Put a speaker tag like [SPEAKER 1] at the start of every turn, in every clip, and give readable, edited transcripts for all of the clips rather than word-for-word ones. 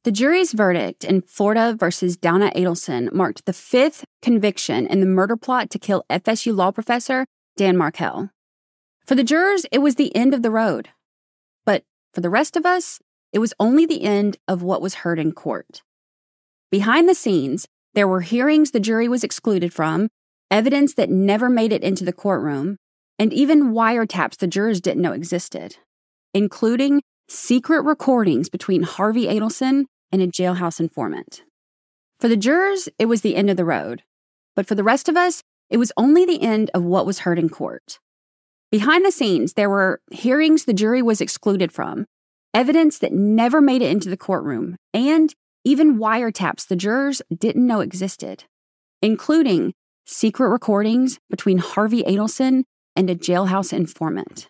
[SPEAKER 1] The jury's verdict in Florida versus Donna Adelson marked the fifth conviction in the murder plot to kill FSU law professor Dan Markel. For the jurors, it was the end of the road. But for the rest of us, it was only the end of what was heard in court. Behind the scenes, there were hearings the jury was excluded from, evidence that never made it into the courtroom, and even wiretaps the jurors didn't know existed, including secret recordings between Harvey Adelson and a jailhouse informant. For the jurors, it was the end of the road. But for the rest of us, it was only the end of what was heard in court. Behind the scenes, there were hearings the jury was excluded from, evidence that never made it into the courtroom, and even wiretaps the jurors didn't know existed, including secret recordings between Harvey Adelson and a jailhouse informant.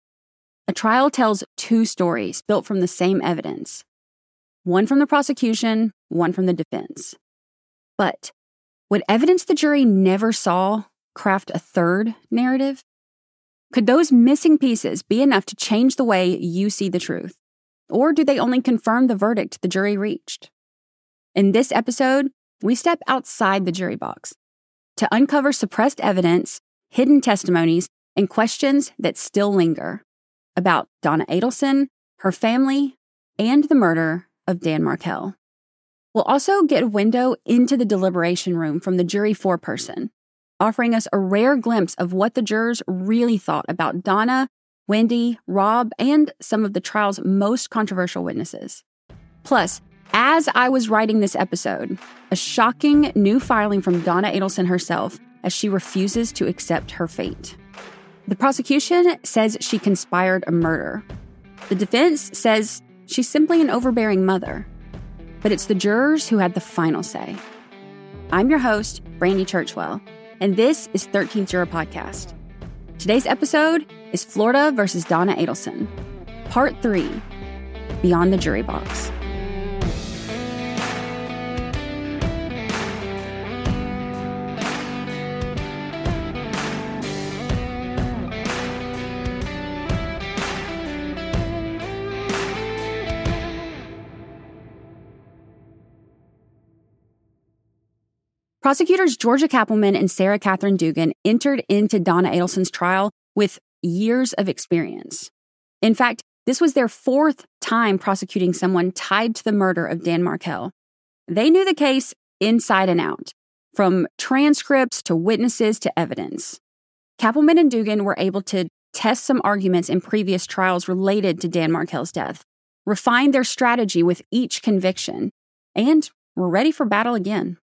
[SPEAKER 1] A trial tells two stories built from the same evidence, one from the prosecution, one from the defense. But would evidence the jury never saw craft a third narrative? Could those missing pieces be enough to change the way you see the truth? Or do they only confirm the verdict the jury reached? In this episode, we step outside the jury box to uncover suppressed evidence, hidden testimonies, and questions that still linger about Donna Adelson, her family, and the murder of Dan Markel. We'll also get a window into the deliberation room from the jury foreperson, offering us a rare glimpse of what the jurors really thought about Donna, Wendy, Rob, and some of the trial's most controversial witnesses. Plus, as I was writing this episode, a shocking new filing from Donna Adelson herself as she refuses to accept her fate. The prosecution says she conspired a murder. The defense says she's simply an overbearing mother. But it's the jurors who had the final say. I'm your host, Brandy Churchwell, and this is 13th Juror Podcast. Today's episode is Florida versus Donna Adelson, Part 3, Beyond the Jury Box. Prosecutors Georgia Kappelman and Sarah Catherine Dugan entered into Donna Adelson's trial with years of experience. In fact, this was their fourth time prosecuting someone tied to the murder of Dan Markel. They knew the case inside and out, from transcripts to witnesses to evidence. Kappelman and Dugan were able to test some arguments in previous trials related to Dan Markel's death, refine their strategy with each conviction, and were ready for battle again.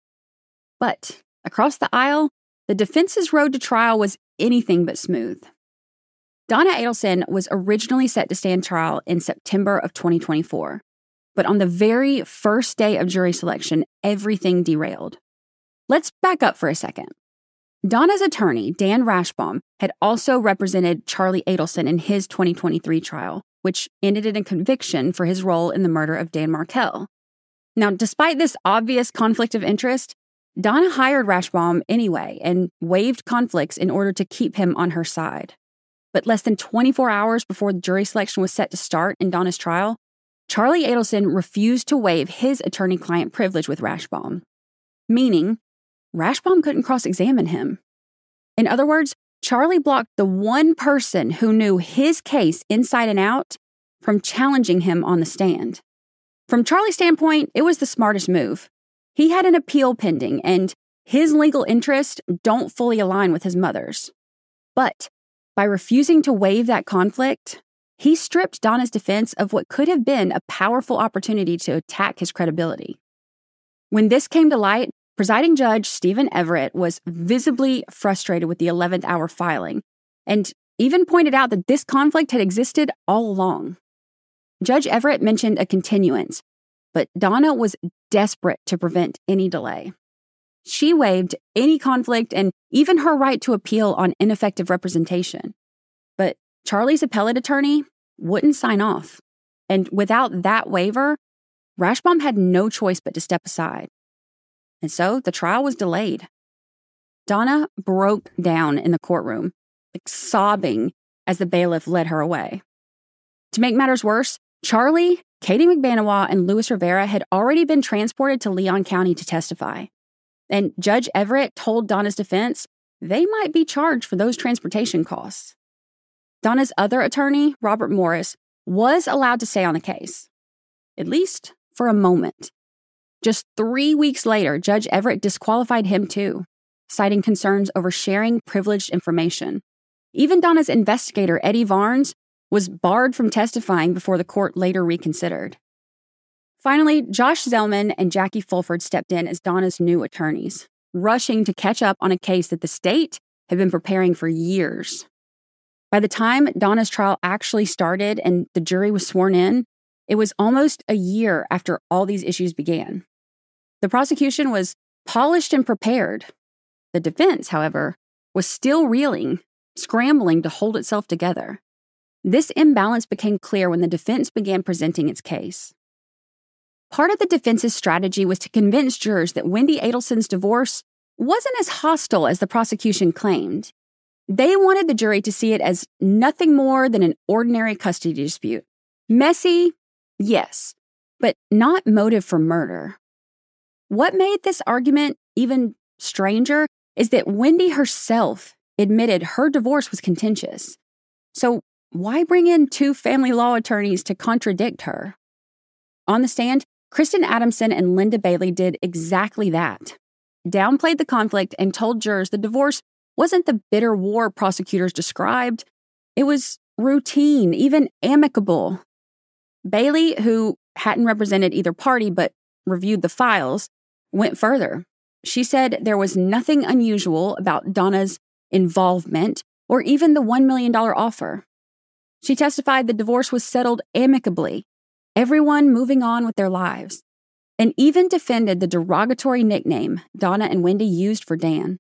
[SPEAKER 1] But across the aisle, the defense's road to trial was anything but smooth. Donna Adelson was originally set to stand trial in September of 2024. But on the very first day of jury selection, everything derailed. Let's back up for a second. Donna's attorney, Dan Rashbaum, had also represented Charlie Adelson in his 2023 trial, which ended in a conviction for his role in the murder of Dan Markel. Now, despite this obvious conflict of interest, Donna hired Rashbaum anyway and waived conflicts in order to keep him on her side. But less than 24 hours before the jury selection was set to start in Donna's trial, Charlie Adelson refused to waive his attorney-client privilege with Rashbaum, meaning Rashbaum couldn't cross-examine him. In other words, Charlie blocked the one person who knew his case inside and out from challenging him on the stand. From Charlie's standpoint, it was the smartest move. He had an appeal pending, and his legal interests don't fully align with his mother's. But by refusing to waive that conflict, he stripped Donna's defense of what could have been a powerful opportunity to attack his credibility. When this came to light, presiding judge Stephen Everett was visibly frustrated with the 11th hour filing, and even pointed out that this conflict had existed all along. Judge Everett mentioned a continuance, but Donna was desperate to prevent any delay. She waived any conflict and even her right to appeal on ineffective representation. But Charlie's appellate attorney wouldn't sign off. And without that waiver, Rashbaum had no choice but to step aside. And so the trial was delayed. Donna broke down in the courtroom, sobbing as the bailiff led her away. To make matters worse, Charlie Katie McBanawa and Luis Rivera had already been transported to Leon County to testify. And Judge Everett told Donna's defense they might be charged for those transportation costs. Donna's other attorney, Robert Morris, was allowed to stay on the case, at least for a moment. Just 3 weeks later, Judge Everett disqualified him too, citing concerns over sharing privileged information. Even Donna's investigator, Eddie Varnes, was barred from testifying before the court later reconsidered. Finally, Josh Zellman and Jackie Fulford stepped in as Donna's new attorneys, rushing to catch up on a case that the state had been preparing for years. By the time Donna's trial actually started and the jury was sworn in, it was almost a year after all these issues began. The prosecution was polished and prepared. The defense, however, was still reeling, scrambling to hold itself together. This imbalance became clear when the defense began presenting its case. Part of the defense's strategy was to convince jurors that Wendy Adelson's divorce wasn't as hostile as the prosecution claimed. They wanted the jury to see it as nothing more than an ordinary custody dispute. Messy, yes, but not motive for murder. What made this argument even stranger is that Wendy herself admitted her divorce was contentious. So why bring in two family law attorneys to contradict her? On the stand, Kristen Adamson and Linda Bailey did exactly that. Downplayed the conflict and told jurors the divorce wasn't the bitter war prosecutors described. It was routine, even amicable. Bailey, who hadn't represented either party but reviewed the files, went further. She said there was nothing unusual about Donna's involvement or even the $1 million offer. She testified the divorce was settled amicably, everyone moving on with their lives, and even defended the derogatory nickname Donna and Wendy used for Dan.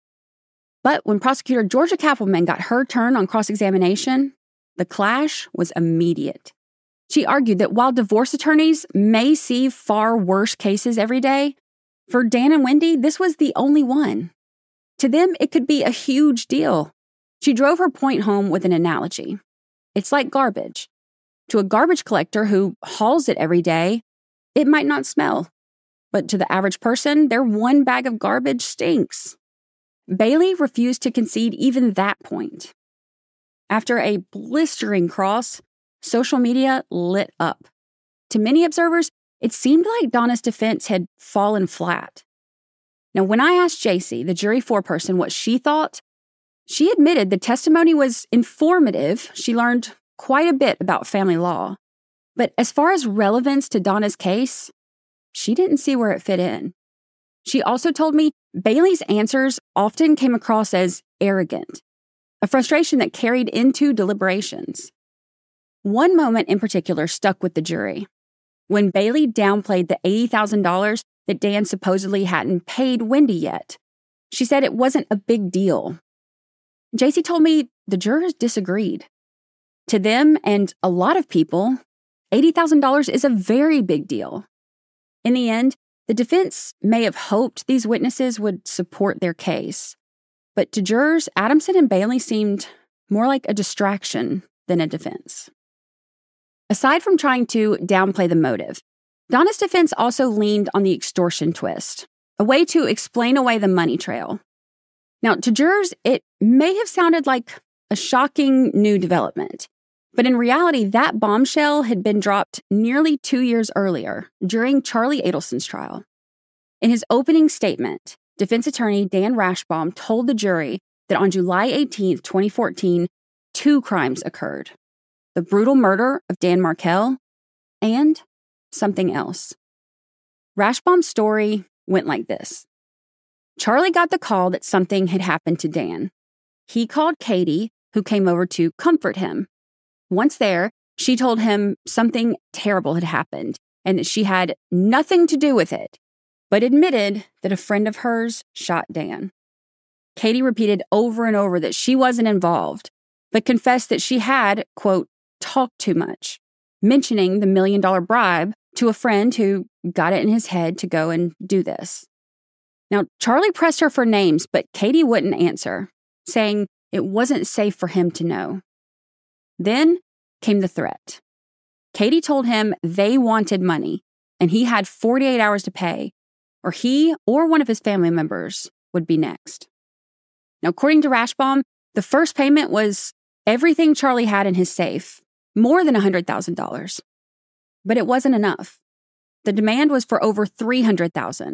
[SPEAKER 1] But when prosecutor Georgia Kappelman got her turn on cross-examination, the clash was immediate. She argued that while divorce attorneys may see far worse cases every day, for Dan and Wendy, this was the only one. To them, it could be a huge deal. She drove her point home with an analogy. It's like garbage. To a garbage collector who hauls it every day, it might not smell. But to the average person, their one bag of garbage stinks. Bailey refused to concede even that point. After a blistering cross, social media lit up. To many observers, it seemed like Donna's defense had fallen flat. Now, when I asked Jacy, the jury foreperson, what she thought, she admitted the testimony was informative. She learned quite a bit about family law. But as far as relevance to Donna's case, she didn't see where it fit in. She also told me Bailey's answers often came across as arrogant, a frustration that carried into deliberations. One moment in particular stuck with the jury. When Bailey downplayed the $80,000 that Dan supposedly hadn't paid Wendy yet. She said it wasn't a big deal. Jacy told me the jurors disagreed. To them and a lot of people, $80,000 is a very big deal. In the end, the defense may have hoped these witnesses would support their case. But to jurors, Adamson and Bailey seemed more like a distraction than a defense. Aside from trying to downplay the motive, Donna's defense also leaned on the extortion twist, a way to explain away the money trail. Now, to jurors, it may have sounded like a shocking new development, but in reality, that bombshell had been dropped nearly 2 years earlier, during Charlie Adelson's trial. In his opening statement, defense attorney Dan Rashbaum told the jury that on July 18, 2014, 2 crimes occurred: the brutal murder of Dan Markel and something else. Rashbaum's story went like this. Charlie got the call that something had happened to Dan. He called Katie, who came over to comfort him. Once there, she told him something terrible had happened and that she had nothing to do with it, but admitted that a friend of hers shot Dan. Katie repeated over and over that she wasn't involved, but confessed that she had, quote, talked too much, mentioning the $1 million bribe to a friend who got it in his head to go and do this. Now, Charlie pressed her for names, but Katie wouldn't answer, saying it wasn't safe for him to know. Then came the threat. Katie told him they wanted money, and he had 48 hours to pay, or he or one of his family members would be next. Now, according to Rashbaum, the first payment was everything Charlie had in his safe, more than $100,000. But it wasn't enough. The demand was for over $300,000.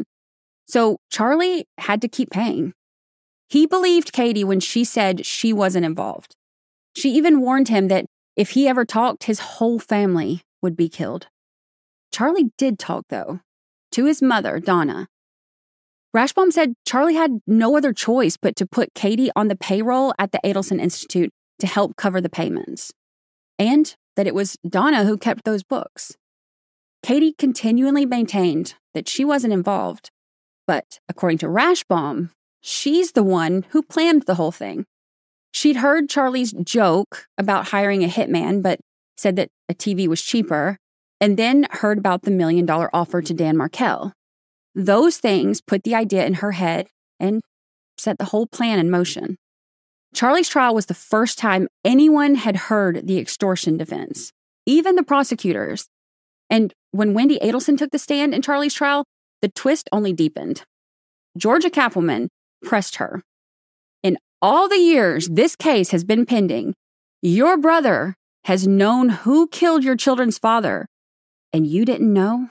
[SPEAKER 1] So Charlie had to keep paying. He believed Katie when she said she wasn't involved. She even warned him that if he ever talked, his whole family would be killed. Charlie did talk, though, to his mother, Donna. Rashbaum said Charlie had no other choice but to put Katie on the payroll at the Adelson Institute to help cover the payments, and that it was Donna who kept those books. Katie continually maintained that she wasn't involved, but according to Rashbaum, she's the one who planned the whole thing. She'd heard Charlie's joke about hiring a hitman, but said that a TV was cheaper, and then heard about the $1 million offer to Dan Markel. Those things put the idea in her head and set the whole plan in motion. Charlie's trial was the first time anyone had heard the extortion defense, even the prosecutors. And when Wendy Adelson took the stand in Charlie's trial, the twist only deepened. Georgia Kappelman pressed her. In all the years this case has been pending, your brother has known who killed your children's father, and you didn't know?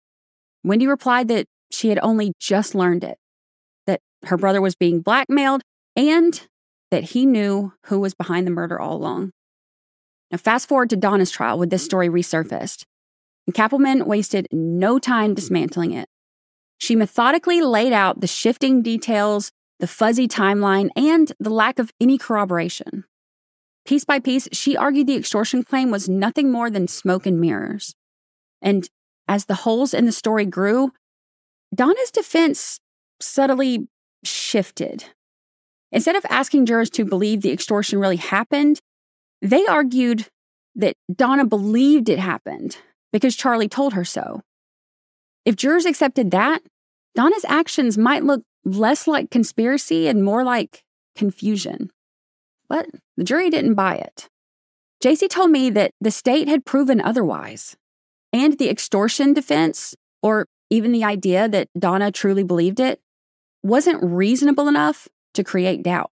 [SPEAKER 1] Wendy replied that she had only just learned it, that her brother was being blackmailed, and that he knew who was behind the murder all along. Now, fast forward to Donna's trial with this story resurfaced, and Kappelman wasted no time dismantling it. She methodically laid out the shifting details, the fuzzy timeline, and the lack of any corroboration. Piece by piece, she argued the extortion claim was nothing more than smoke and mirrors. And as the holes in the story grew, Donna's defense subtly shifted. Instead of asking jurors to believe the extortion really happened, they argued that Donna believed it happened because Charlie told her so. If jurors accepted that, Donna's actions might look less like conspiracy and more like confusion. But the jury didn't buy it. JC told me that the state had proven otherwise, and the extortion defense, or even the idea that Donna truly believed it, wasn't reasonable enough to create doubt.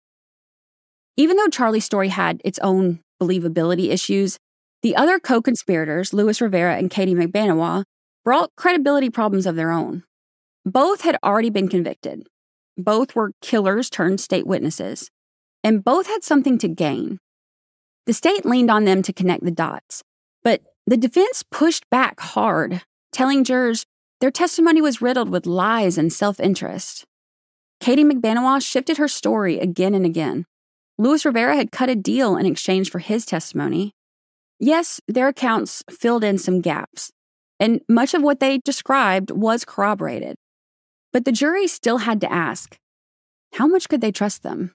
[SPEAKER 1] Even though Charlie's story had its own believability issues, the other co-conspirators, Luis Rivera and Katie McBanawa, brought credibility problems of their own. Both had already been convicted. Both were killers turned state witnesses. And both had something to gain. The state leaned on them to connect the dots, but the defense pushed back hard, telling jurors their testimony was riddled with lies and self-interest. Katie McBanawa shifted her story again and again. Luis Rivera had cut a deal in exchange for his testimony. Yes, their accounts filled in some gaps, and much of what they described was corroborated. But the jury still had to ask, how much could they trust them?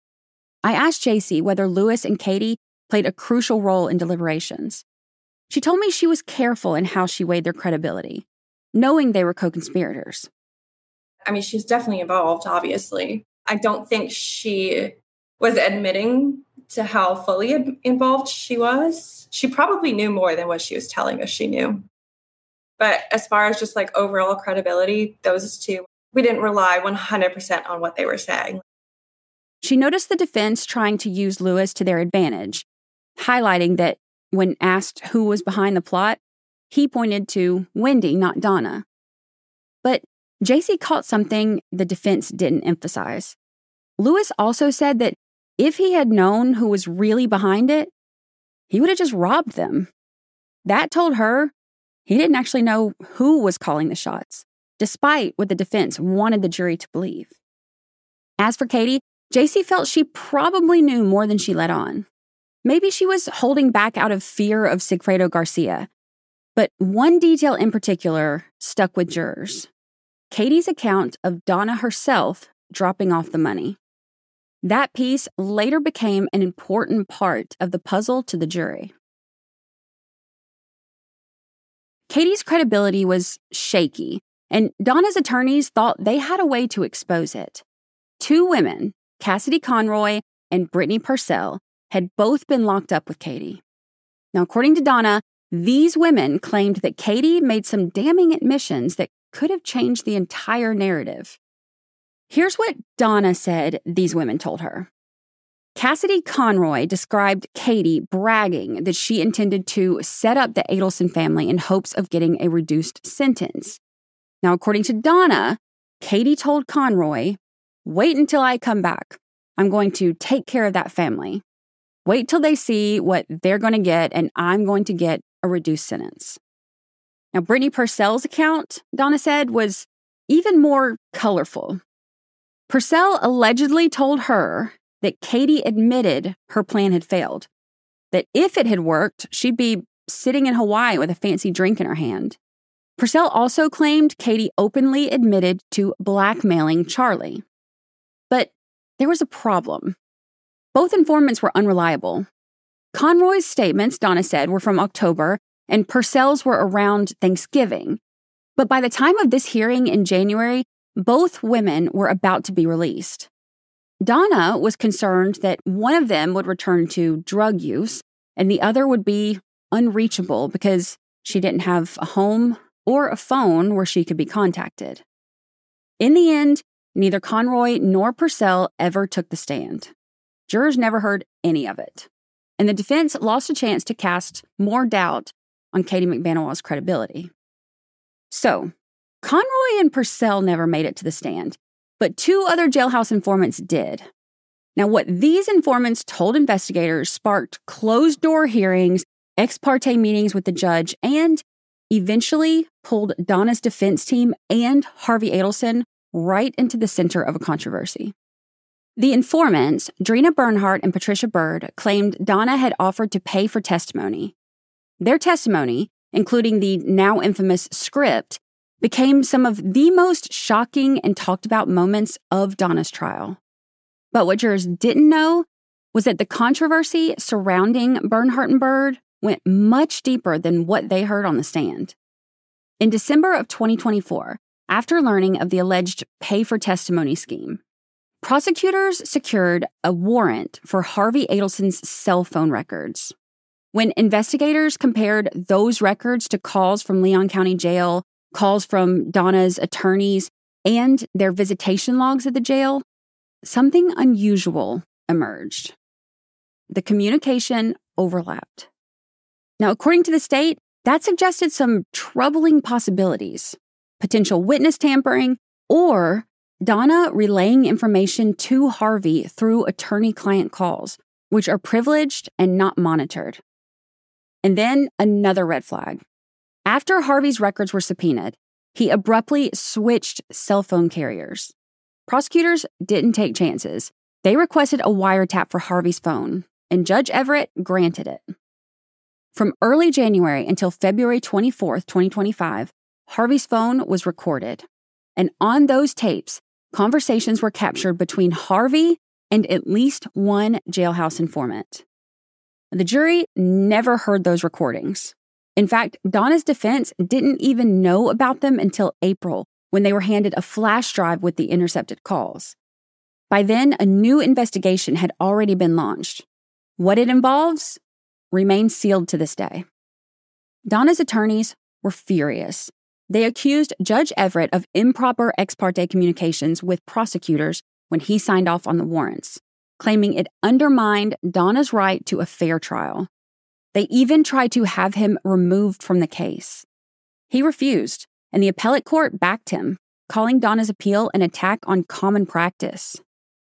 [SPEAKER 1] I asked JC whether Luis and Katie played a crucial role in deliberations. She told me she was careful in how she weighed their credibility, knowing they were co-conspirators.
[SPEAKER 2] I mean, she's definitely involved, obviously. I don't think she was admitting to how fully involved she was. She probably knew more than what she was telling us she knew. But as far as just like overall credibility, those two, we didn't rely 100% on what they were saying.
[SPEAKER 1] She noticed the defense trying to use Luis to their advantage, highlighting that when asked who was behind the plot, he pointed to Wendy, not Donna. But JC caught something the defense didn't emphasize. Luis also said that if he had known who was really behind it, he would have just robbed them. That told her he didn't actually know who was calling the shots, despite what the defense wanted the jury to believe. As for Katie, JC felt she probably knew more than she let on. Maybe she was holding back out of fear of Sigfredo Garcia. But one detail in particular stuck with jurors: Katie's account of Donna herself dropping off the money. That piece later became an important part of the puzzle to the jury. Katie's credibility was shaky, and Donna's attorneys thought they had a way to expose it. Two women, Cassidy Conroy and Brittany Purcell, had both been locked up with Katie. Now, according to Donna, These women claimed that Katie made some damning admissions that could have changed the entire narrative. Here's what Donna said these women told her. Cassidy Conroy described Katie bragging that she intended to set up the Adelson family in hopes of getting a reduced sentence. Now, according to Donna, Katie told Conroy, "Wait until I come back. I'm going to take care of that family. Wait till they see what they're going to get, and I'm going to get a reduced sentence." Now, Brittany Purcell's account, Donna said, was even more colorful. Purcell allegedly told her that Katie admitted her plan had failed, that if it had worked, she'd be sitting in Hawaii with a fancy drink in her hand. Purcell also claimed Katie openly admitted to blackmailing Charlie. But there was a problem. Both informants were unreliable. Conroy's statements, Donna said, were from October, and Purcell's were around Thanksgiving. But by the time of this hearing in January, both women were about to be released. Donna was concerned that one of them would return to drug use and the other would be unreachable because she didn't have a home or a phone where she could be contacted. In the end, neither Conroy nor Purcell ever took the stand. Jurors never heard any of it, and the defense lost a chance to cast more doubt on Katie McBanawaz's credibility. So, Conroy and Purcell never made it to the stand, but two other jailhouse informants did. Now, what these informants told investigators sparked closed-door hearings, ex parte meetings with the judge, and eventually pulled Donna's defense team and Harvey Adelson right into the center of a controversy. The informants, Drina Bernhardt and Patricia Bird, claimed Donna had offered to pay for testimony. Their testimony, including the now infamous script, became some of the most shocking and talked about moments of Donna's trial. But what jurors didn't know was that the controversy surrounding Bernhardt and Bird went much deeper than what they heard on the stand. In December of 2024, after learning of the alleged pay-for-testimony scheme, prosecutors secured a warrant for Harvey Adelson's cell phone records. When investigators compared those records to calls from Leon County Jail, calls from Donna's attorneys, and their visitation logs at the jail, something unusual emerged. The communication overlapped. Now, according to the state, that suggested some troubling possibilities: potential witness tampering or Donna relaying information to Harvey through attorney-client calls, which are privileged and not monitored. And then another red flag. After Harvey's records were subpoenaed, he abruptly switched cell phone carriers. Prosecutors didn't take chances. They requested a wiretap for Harvey's phone, and Judge Everett granted it. From early January until February 24th, 2025, Harvey's phone was recorded. And on those tapes, conversations were captured between Harvey and at least one jailhouse informant. The jury never heard those recordings. In fact, Donna's defense didn't even know about them until April, when they were handed a flash drive with the intercepted calls. By then, a new investigation had already been launched. What it involves remains sealed to this day. Donna's attorneys were furious. They accused Judge Everett of improper ex parte communications with prosecutors when he signed off on the warrants, claiming it undermined Donna's right to a fair trial. They even tried to have him removed from the case. He refused, and the appellate court backed him, calling Donna's appeal an attack on common practice.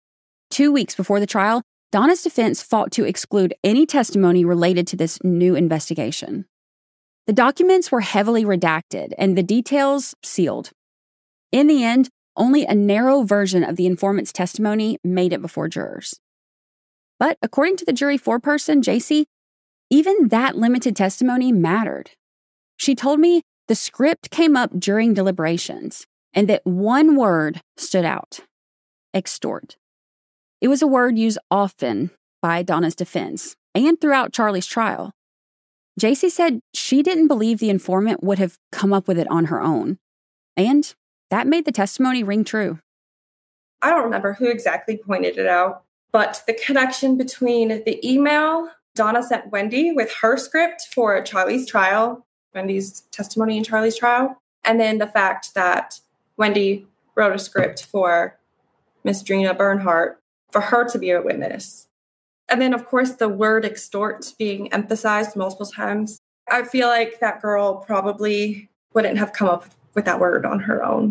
[SPEAKER 1] 2 weeks before the trial, Donna's defense fought to exclude any testimony related to this new investigation. The documents were heavily redacted and the details sealed. In the end, only a narrow version of the informant's testimony made it before jurors. But according to the jury foreperson, JC, even that limited testimony mattered. She told me the script came up during deliberations and that one word stood out: extort. It was a word used often by Donna's defense and throughout Charlie's trial. JC said she didn't believe the informant would have come up with it on her own, and that made the testimony ring true.
[SPEAKER 2] I don't remember who exactly pointed it out, but the connection between the email Donna sent Wendy with her script for Charlie's trial, Wendy's testimony in Charlie's trial, and then the fact that Wendy wrote a script for Miss Drina Bernhardt for her to be a witness. And then, of course, the word extort being emphasized multiple times. I feel like that girl probably wouldn't have come up with that word on her own.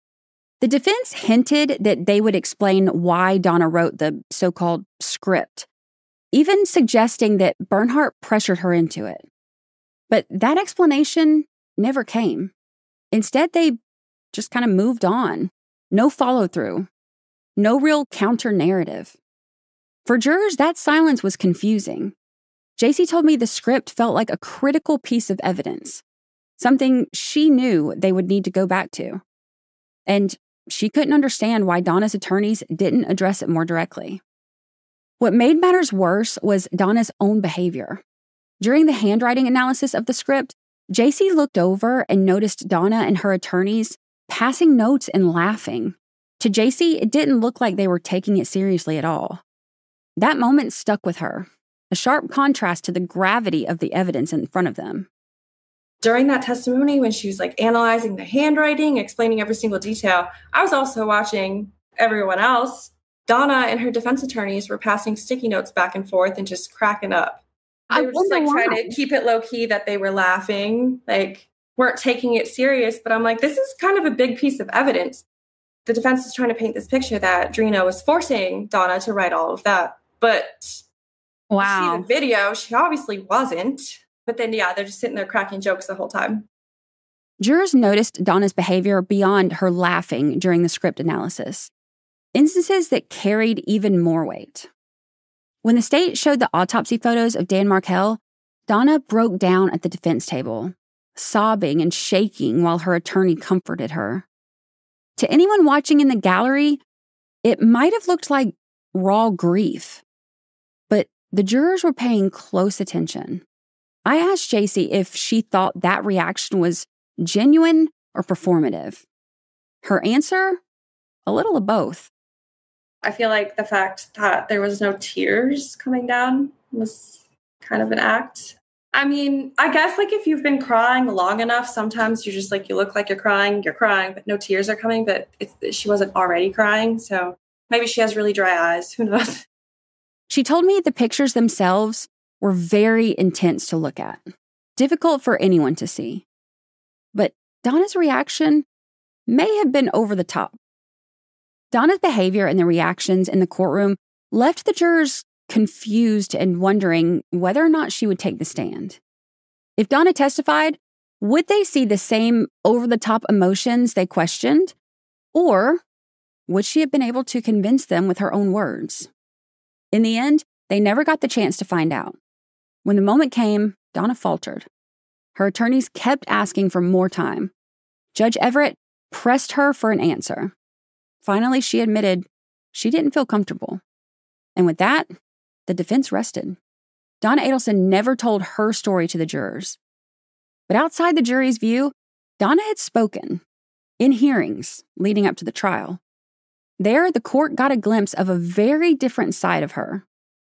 [SPEAKER 1] The defense hinted that they would explain why Donna wrote the so-called script, even suggesting that Bernhardt pressured her into it. But that explanation never came. Instead, they just kind of moved on. No follow-through. No real counter-narrative. For jurors, that silence was confusing. JC told me the script felt like a critical piece of evidence, something she knew they would need to go back to. And she couldn't understand why Donna's attorneys didn't address it more directly. What made matters worse was Donna's own behavior. During the handwriting analysis of the script, JC looked over and noticed Donna and her attorneys passing notes and laughing. To JC, it didn't look like they were taking it seriously at all. That moment stuck with her, a sharp contrast to the gravity of the evidence in front of them.
[SPEAKER 2] During that testimony, when she was analyzing the handwriting, explaining every single detail, I was also watching everyone else. Donna and her defense attorneys were passing sticky notes back and forth and just cracking up. They were just trying to keep it low key that they were laughing, weren't taking it serious. But I'm like, this is kind of a big piece of evidence. The defense is trying to paint this picture that Drina was forcing Donna to write all of that. But
[SPEAKER 1] wow.
[SPEAKER 2] You see the video, she obviously wasn't. But then, they're just sitting there cracking jokes the whole time.
[SPEAKER 1] Jurors noticed Donna's behavior beyond her laughing during the script analysis. Instances that carried even more weight. When the state showed the autopsy photos of Dan Markel, Donna broke down at the defense table, sobbing and shaking while her attorney comforted her. To anyone watching in the gallery, it might have looked like raw grief. But the jurors were paying close attention. I asked JC if she thought that reaction was genuine or performative. Her answer? A little of both.
[SPEAKER 2] I feel like the fact that there was no tears coming down was kind of an act. I mean, I guess if you've been crying long enough, sometimes you're just you look like you're crying, but no tears are coming. But she wasn't already crying, so maybe she has really dry eyes. Who knows?
[SPEAKER 1] She told me the pictures themselves were very intense to look at, difficult for anyone to see. But Donna's reaction may have been over the top. Donna's behavior and the reactions in the courtroom left the jurors confused and wondering whether or not she would take the stand. If Donna testified, would they see the same over-the-top emotions they questioned? Or would she have been able to convince them with her own words? In the end, they never got the chance to find out. When the moment came, Donna faltered. Her attorneys kept asking for more time. Judge Everett pressed her for an answer. Finally, she admitted she didn't feel comfortable. And with that, the defense rested. Donna Adelson never told her story to the jurors. But outside the jury's view, Donna had spoken in hearings leading up to the trial. There, the court got a glimpse of a very different side of her.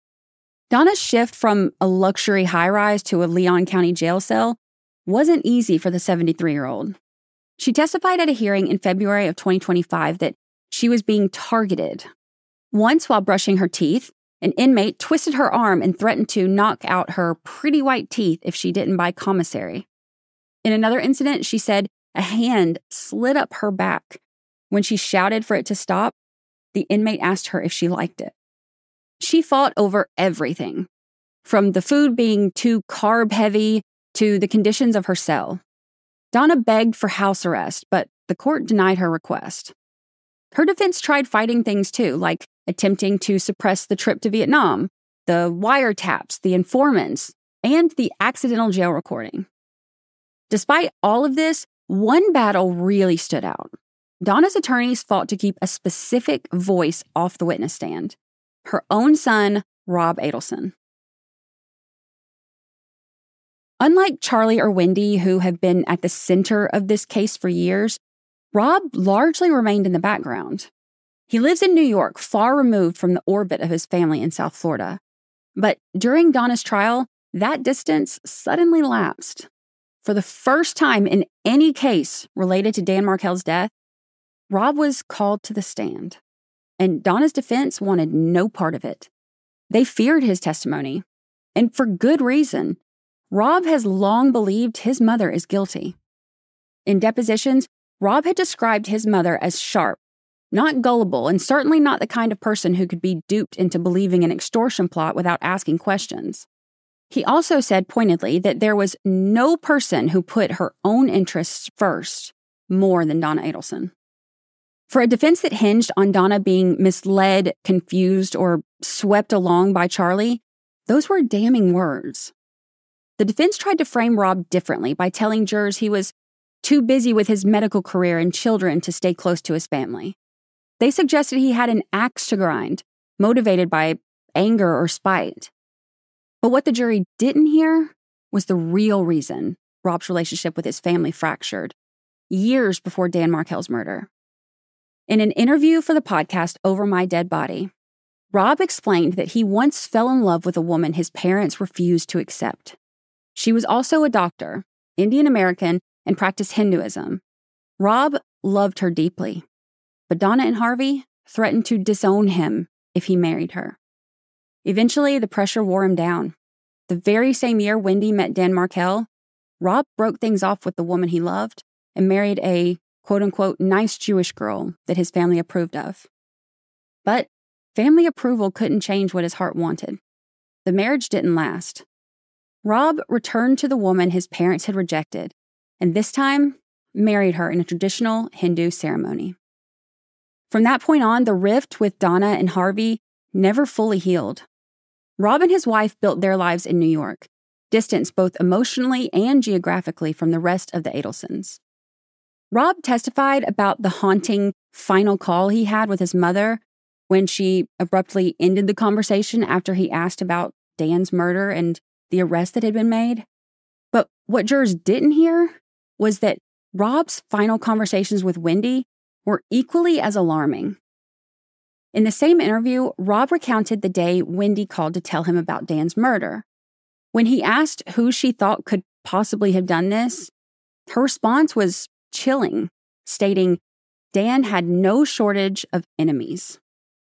[SPEAKER 1] Donna's shift from a luxury high-rise to a Leon County jail cell wasn't easy for the 73-year-old. She testified at a hearing in February of 2025 that she was being targeted. Once, while brushing her teeth, an inmate twisted her arm and threatened to knock out her pretty white teeth if she didn't buy commissary. In another incident, she said a hand slid up her back. When she shouted for it to stop, the inmate asked her if she liked it. She fought over everything, from the food being too carb-heavy to the conditions of her cell. Donna begged for house arrest, but the court denied her request. Her defense tried fighting things too, like attempting to suppress the trip to Vietnam, the wiretaps, the informants, and the accidental jail recording. Despite all of this, one battle really stood out. Donna's attorneys fought to keep a specific voice off the witness stand. Her own son, Rob Adelson. Unlike Charlie or Wendy, who have been at the center of this case for years, Rob largely remained in the background. He lives in New York, far removed from the orbit of his family in South Florida. But during Donna's trial, that distance suddenly lapsed. For the first time in any case related to Dan Markel's death, Rob was called to the stand. And Donna's defense wanted no part of it. They feared his testimony. And for good reason. Rob has long believed his mother is guilty. In depositions, Rob had described his mother as sharp, not gullible, and certainly not the kind of person who could be duped into believing an extortion plot without asking questions. He also said pointedly that there was no person who put her own interests first more than Donna Adelson. For a defense that hinged on Donna being misled, confused, or swept along by Charlie, those were damning words. The defense tried to frame Rob differently by telling jurors he was too busy with his medical career and children to stay close to his family. They suggested he had an axe to grind, motivated by anger or spite. But what the jury didn't hear was the real reason Rob's relationship with his family fractured, years before Dan Markel's murder. In an interview for the podcast Over My Dead Body, Rob explained that he once fell in love with a woman his parents refused to accept. She was also a doctor, Indian American, and practiced Hinduism. Rob loved her deeply, but Donna and Harvey threatened to disown him if he married her. Eventually, the pressure wore him down. The very same year Wendy met Dan Markel, Rob broke things off with the woman he loved and married a quote-unquote nice Jewish girl that his family approved of. But family approval couldn't change what his heart wanted. The marriage didn't last. Rob returned to the woman his parents had rejected, and this time married her in a traditional Hindu ceremony. From that point on, the rift with Donna and Harvey never fully healed. Rob and his wife built their lives in New York, distanced both emotionally and geographically from the rest of the Adelsons. Rob testified about the haunting final call he had with his mother when she abruptly ended the conversation after he asked about Dan's murder and the arrest that had been made. But what jurors didn't hear was that Rob's final conversations with Wendy were equally as alarming. In the same interview, Rob recounted the day Wendy called to tell him about Dan's murder. When he asked who she thought could possibly have done this, her response was chilling, stating Dan had no shortage of enemies.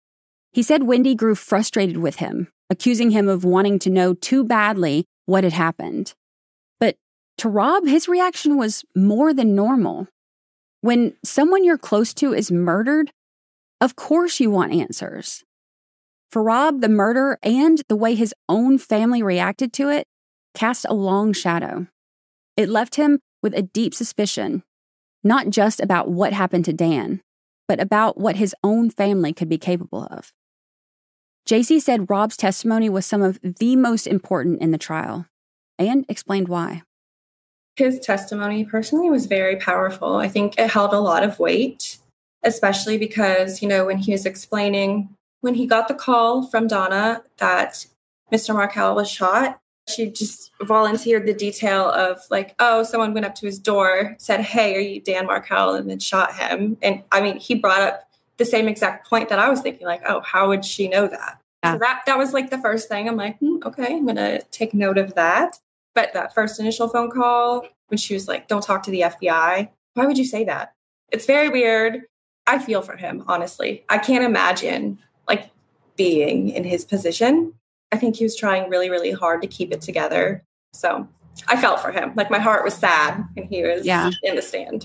[SPEAKER 1] He said Wendy grew frustrated with him, accusing him of wanting to know too badly what had happened. But to Rob, his reaction was more than normal. When someone you're close to is murdered, of course you want answers. For Rob, the murder and the way his own family reacted to it cast a long shadow. It left him with a deep suspicion, not just about what happened to Dan, but about what his own family could be capable of. JC said Rob's testimony was some of the most important in the trial, and explained why.
[SPEAKER 2] His testimony personally was very powerful. I think it held a lot of weight, especially because, when he was explaining, when he got the call from Donna that Mr. Markel was shot, she just volunteered the detail of someone went up to his door, said, "Hey, are you Dan Markel?" and then shot him. And he brought up the same exact point that I was thinking, how would she know that? Yeah. So that was the first thing. I'm like, okay, I'm going to take note of that. But that first initial phone call, when she was like, "Don't talk to the FBI," why would you say that? It's very weird. I feel for him, honestly. I can't imagine being in his position. I think he was trying really, really hard to keep it together. So I felt for him. My heart was sad when he was in the stand.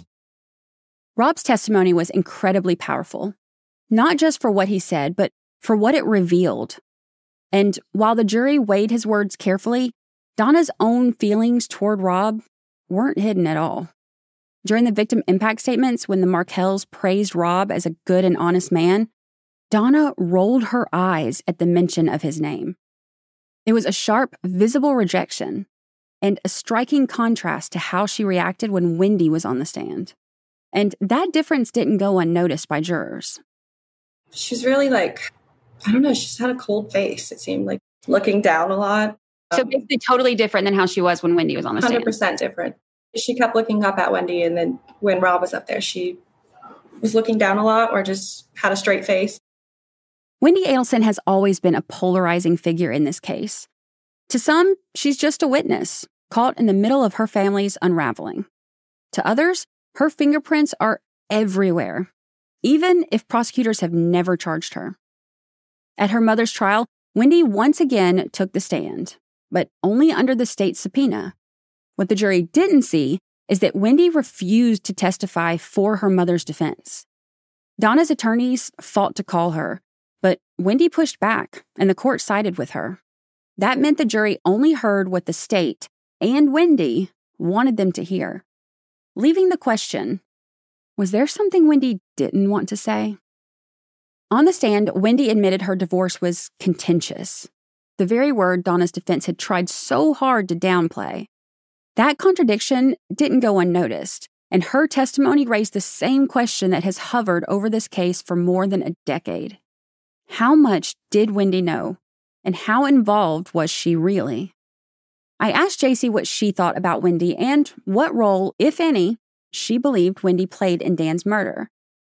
[SPEAKER 1] Rob's testimony was incredibly powerful, not just for what he said, but for what it revealed. And while the jury weighed his words carefully, Donna's own feelings toward Rob weren't hidden at all. During the victim impact statements, when the Markels praised Rob as a good and honest man, Donna rolled her eyes at the mention of his name. It was a sharp, visible rejection, and a striking contrast to how she reacted when Wendy was on the stand. And that difference didn't go unnoticed by jurors.
[SPEAKER 2] She's really I don't know, she just had a cold face. It seemed looking down a lot.
[SPEAKER 1] So basically totally different than how she was when Wendy was on the stand.
[SPEAKER 2] 100% different. She kept looking up at Wendy, and then when Rob was up there, she was looking down a lot or just had a straight face.
[SPEAKER 1] Wendy Adelson has always been a polarizing figure in this case. To some, she's just a witness, caught in the middle of her family's unraveling. To others, her fingerprints are everywhere, even if prosecutors have never charged her. At her mother's trial, Wendy once again took the stand, but only under the state's subpoena. What the jury didn't see is that Wendy refused to testify for her mother's defense. Donna's attorneys fought to call her, but Wendy pushed back, and the court sided with her. That meant the jury only heard what the state and Wendy wanted them to hear, leaving the question, was there something Wendy didn't want to say? On the stand, Wendy admitted her divorce was contentious, the very word Donna's defense had tried so hard to downplay. That contradiction didn't go unnoticed, and her testimony raised the same question that has hovered over this case for more than a decade. How much did Wendy know, and how involved was she really? I asked JC what she thought about Wendy and what role, if any, she believed Wendy played in Dan's murder.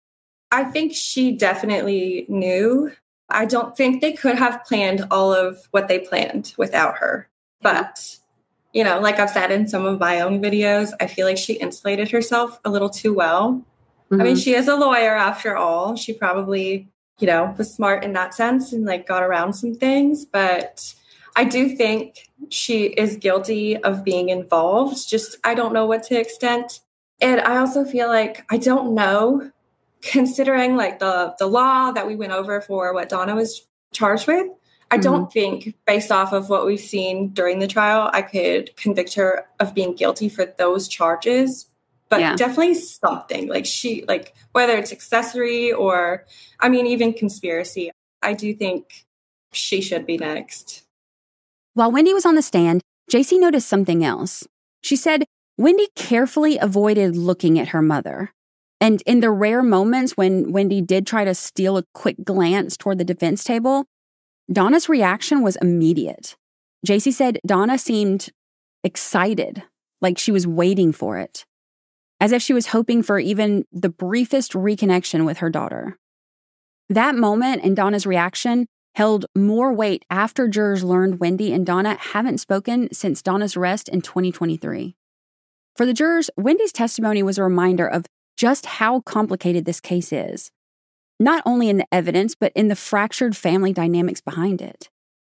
[SPEAKER 2] I think she definitely knew. I don't think they could have planned all of what they planned without her. But, like I've said in some of my own videos, I feel like she insulated herself a little too well. Mm-hmm. I mean, she is a lawyer after all. She probably, was smart in that sense and got around some things. But I do think she is guilty of being involved. Just, I don't know what to extent. And I also feel like I don't know, considering the law that we went over for what Donna was charged with, I don't think based off of what we've seen during the trial, I could convict her of being guilty for those charges. But definitely something whether it's accessory or, even conspiracy, I do think she should be next.
[SPEAKER 1] While Wendy was on the stand, JC noticed something else. She said Wendy carefully avoided looking at her mother. And in the rare moments when Wendy did try to steal a quick glance toward the defense table, Donna's reaction was immediate. JC said Donna seemed excited, like she was waiting for it, as if she was hoping for even the briefest reconnection with her daughter. That moment and Donna's reaction held more weight after jurors learned Wendy and Donna haven't spoken since Donna's arrest in 2023. For the jurors, Wendy's testimony was a reminder of just how complicated this case is, not only in the evidence, but in the fractured family dynamics behind it.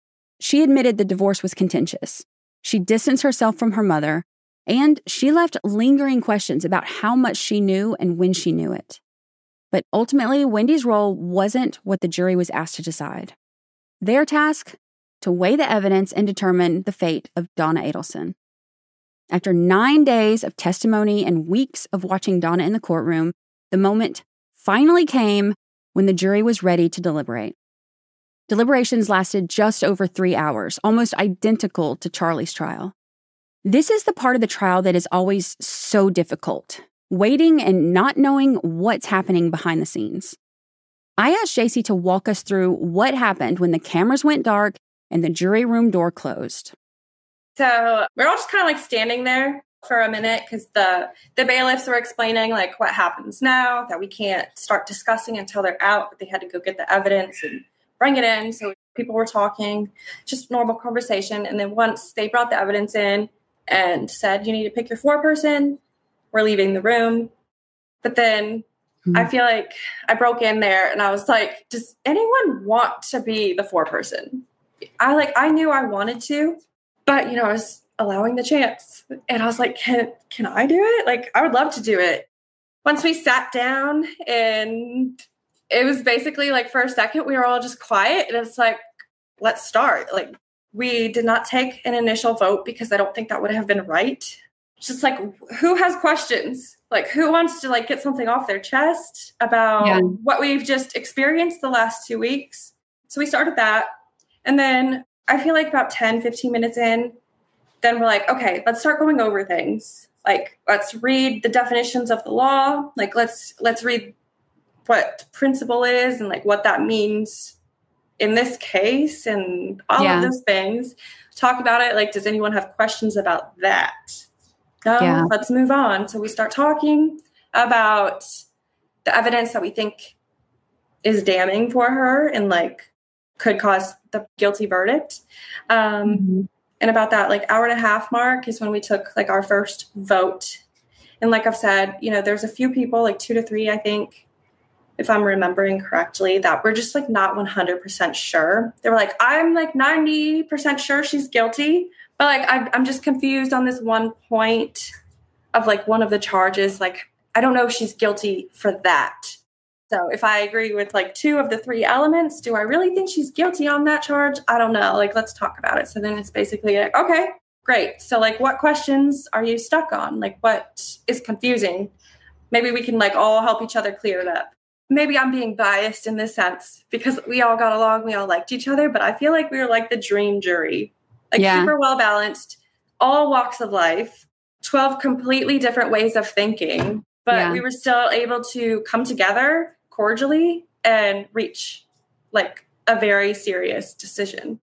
[SPEAKER 1] She admitted the divorce was contentious. She distanced herself from her mother, and she left lingering questions about how much she knew and when she knew it. But ultimately, Wendy's role wasn't what the jury was asked to decide. Their task? To weigh the evidence and determine the fate of Donna Adelson. After 9 days of testimony and weeks of watching Donna in the courtroom, the moment finally came when the jury was ready to deliberate. Deliberations lasted just over 3 hours, almost identical to Charlie's trial. This is the part of the trial that is always so difficult, waiting and not knowing what's happening behind the scenes. I asked JC to walk us through what happened when the cameras went dark and the jury room door closed.
[SPEAKER 2] So we're all just kind of standing there for a minute because the bailiffs were explaining what happens now, that we can't start discussing until they're out, but they had to go get the evidence and bring it in. So people were talking, just normal conversation. And then once they brought the evidence in and said, you need to pick your foreperson, we're leaving the room. But then I feel like I broke in there and I was like, does anyone want to be the foreperson? I knew I wanted to, but, I was allowing the chance. And I was like, can I do it? I would love to do it. Once we sat down and it was basically for a second, we were all just quiet. And it's let's start. We did not take an initial vote because I don't think that would have been right. Just who has questions? Who wants to get something off their chest about what we've just experienced the last 2 weeks? So we started that. And then I feel about 10, 15 minutes in, then we're okay, let's start going over things. Let's read the definitions of the law. Let's read what principle is and what that means in this case and all of those things. Talk about it. Does anyone have questions about that? No, let's move on. So we start talking about the evidence that we think is damning for her and like could cause the guilty verdict. And about that like hour and a half mark is when we took like our first vote. And like I've said, you know, there's a few people, like 2 to 3, I think, if I'm remembering correctly, that were just like not 100% sure. They were like, I'm like 90% sure she's guilty, but like I'm just confused on this one point of like one of the charges. Like, I don't know if she's guilty for that. So if I agree with like 2 of the 3 elements, do I really think she's guilty on that charge? I don't know. Like, let's talk about it. So then it's basically like, okay, great. So like, what questions are you stuck on? Like, what is confusing? Maybe we can like all help each other clear it up. Maybe I'm being biased in this sense because we all got along, we all liked each other, but I feel like we were like the dream jury, like super well balanced, all walks of life, 12 completely different ways of thinking, but we were still able to come together cordially and reach like a very serious decision.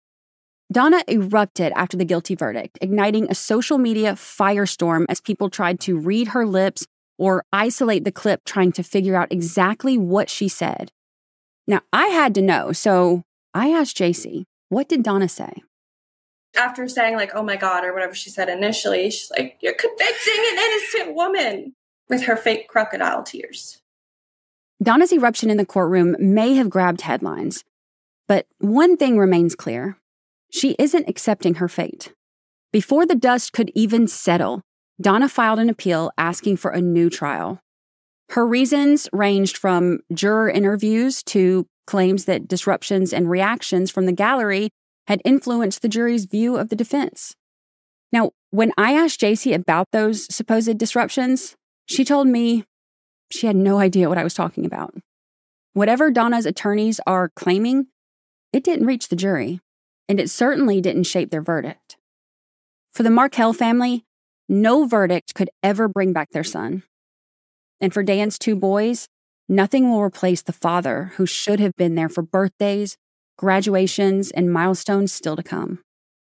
[SPEAKER 1] Donna erupted after the guilty verdict, igniting a social media firestorm as people tried to read her lips or isolate the clip trying to figure out exactly what she said. Now, I had to know, so I asked JC, what did Donna say?
[SPEAKER 2] After saying like, oh my God, or whatever she said initially, she's like, you're convicting an innocent woman with her fake crocodile tears.
[SPEAKER 1] Donna's eruption in the courtroom may have grabbed headlines, but one thing remains clear. She isn't accepting her fate. Before the dust could even settle, Donna filed an appeal asking for a new trial. Her reasons ranged from juror interviews to claims that disruptions and reactions from the gallery had influenced the jury's view of the defense. Now, when I asked JC about those supposed disruptions, she told me she had no idea what I was talking about. Whatever Donna's attorneys are claiming, it didn't reach the jury, and it certainly didn't shape their verdict. For the Markel family, no verdict could ever bring back their son. And for Dan's 2 boys, nothing will replace the father who should have been there for birthdays, graduations, and milestones still to come.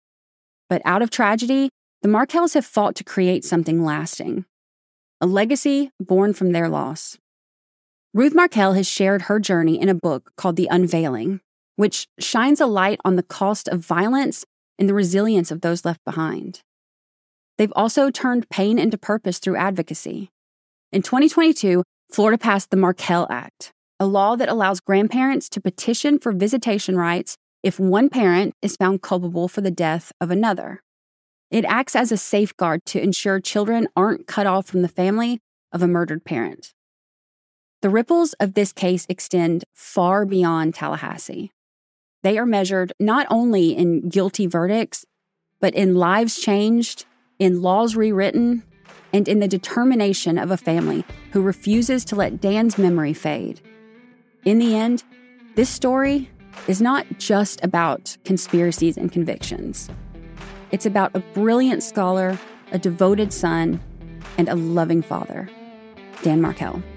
[SPEAKER 1] But out of tragedy, the Markels have fought to create something lasting, a legacy born from their loss. Ruth Markel has shared her journey in a book called The Unveiling, which shines a light on the cost of violence and the resilience of those left behind. They've also turned pain into purpose through advocacy. In 2022, Florida passed the Markel Act, a law that allows grandparents to petition for visitation rights if one parent is found culpable for the death of another. It acts as a safeguard to ensure children aren't cut off from the family of a murdered parent. The ripples of this case extend far beyond Tallahassee. They are measured not only in guilty verdicts, but in lives changed, in laws rewritten, and in the determination of a family who refuses to let Dan's memory fade. In the end, this story is not just about conspiracies and convictions. It's about a brilliant scholar, a devoted son, and a loving father, Dan Markel.